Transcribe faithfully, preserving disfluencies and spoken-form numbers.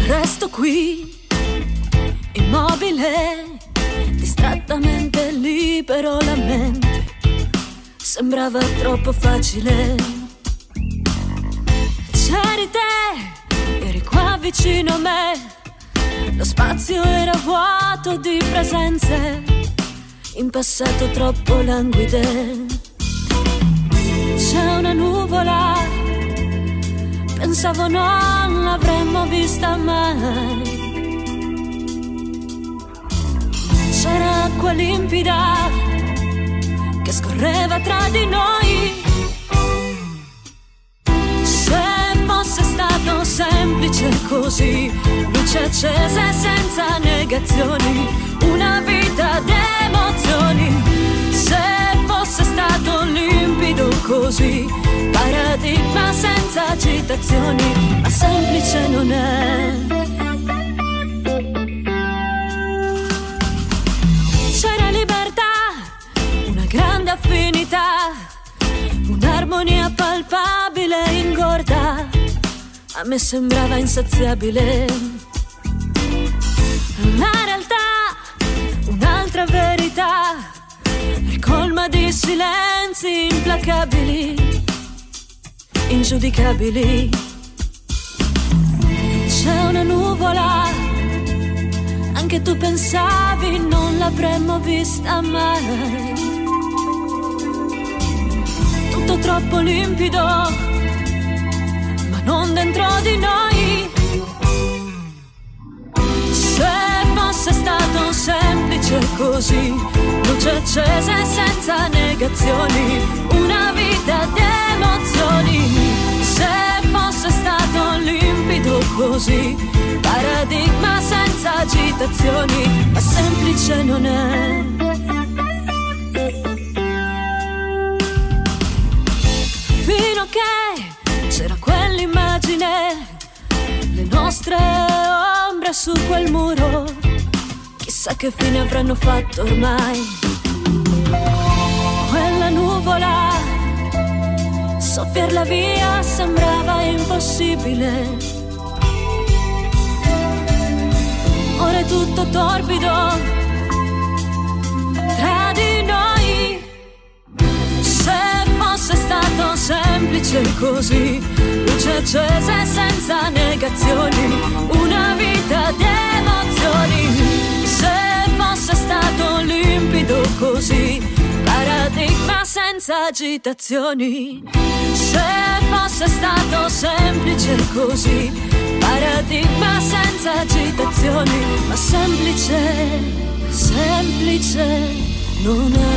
Resto qui, immobile, distrattamente libero la mente. Sembrava troppo facile. C'eri te, eri qua vicino a me. Lo spazio era vuoto di presenze, in passato troppo languide. C'è una nuvola, pensavo non l'avremmo vista mai. C'era acqua limpida che scorreva tra di noi. Se fosse stato semplice così, luce accesa e senza negazioni, una vita d'emozioni. Se fosse stato limpido così, paradigma senza agitazioni, ma semplice non è. C'era libertà, una grande affinità, un'armonia palpabile ingorda, a me sembrava insaziabile. La realtà, un'altra verità, ricolma di silenzi implacabili, ingiudicabili. C'è una nuvola, anche tu pensavi non l'avremmo vista mai. Tutto troppo limpido, ma non dentro di noi. Se fosse stato semplice così, luce accesa e senza negazioni, una vita di emozioni. Se fosse stato limpido così, paradigma senza agitazioni, ma semplice non è. Fino a che c'era quell'immagine, le nostre ombre su quel muro, chissà che fine avranno fatto ormai. Quella nuvola, soffiarla via sembrava impossibile. Ora è tutto torbido tra di noi. Se fosse stato semplice così, luce accesa e senza negazioni, una vita di emozioni. Se fosse stato limpido così, paradigma senza agitazioni. Se fosse stato semplice così, paradigma senza agitazioni, ma semplice, semplice non è.